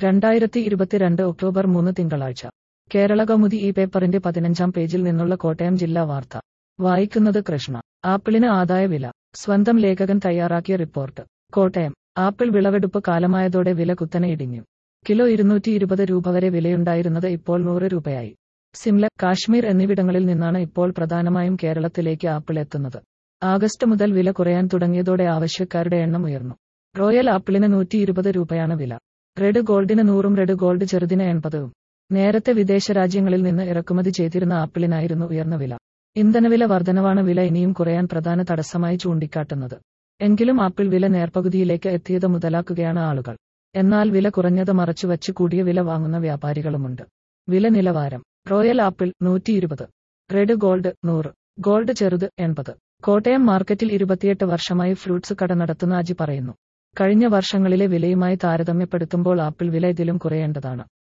2022 October 3 തിങ്കളാഴ്ച കേരളകൗമുദി ഈ പേപ്പറിന്റെ 15-ാം പേജിൽ നിന്നുള്ള കോട്ടയം ജില്ലാ വാർത്ത വായിക്കുന്നത് കൃഷ്ണ. ആപ്പിളിന് ആദായ വില. സ്വന്തം ലേഖകൻ തയ്യാറാക്കിയ റിപ്പോർട്ട്. കോട്ടയം. ആപ്പിൾ വിളവെടുപ്പ് കാലമായതോടെ വില കുത്തനെ ഇടിഞ്ഞു. കിലോ 220 രൂപ വരെ വിലയുണ്ടായിരുന്നത് ഇപ്പോൾ 100 രൂപയായി. സിംല, കാശ്മീർ എന്നിവിടങ്ങളിൽ നിന്നാണ് ഇപ്പോൾ പ്രധാനമായും കേരളത്തിലേക്ക് ആപ്പിൾ എത്തുന്നത്. ആഗസ്റ്റ് മുതൽ വില കുറയാൻ തുടങ്ങിയതോടെ ആവശ്യക്കാരുടെ എണ്ണം ഉയർന്നു. റോയൽ ആപ്പിളിന് 120 രൂപയാണ് വില. റെഡ് ഗോൾഡിന് 100ഉം റെഡ് ഗോൾഡ് ചെറുതിന് 80ഉം. നേരത്തെ വിദേശ രാജ്യങ്ങളിൽ നിന്ന് ഇറക്കുമതി ചെയ്തിരുന്ന ആപ്പിളിനായിരുന്നു ഉയർന്ന വില. ഇന്ധനവില വർധനവാണ് വില ഇനിയും കുറയാൻ പ്രധാന തടസ്സമായി ചൂണ്ടിക്കാട്ടുന്നത്. എങ്കിലും ആപ്പിൾ വില നേർപകുതിയിലേക്ക് എത്തിയത് മുതലാക്കുകയാണ് ആളുകൾ. എന്നാൽ വില കുറഞ്ഞത് മറച്ചുവച്ച് കൂടിയ വില വാങ്ങുന്ന വ്യാപാരികളുമുണ്ട്. വില നിലവാരം. Royal apple 120. Red gold 100. Gold ചെറുത് 80. കോട്ടയം മാർക്കറ്റിൽ 28 വർഷമായി ഫ്രൂട്ട്സ് കട നടത്തുന്ന അജി പറയുന്നു. കഴിഞ്ഞ വർഷങ്ങളിലെ വിലയുമായി താരതമ്യപ്പെടുത്തുമ്പോൾ ആപ്പിൾ വില ഇതിലും കുറയേണ്ടതാണ്.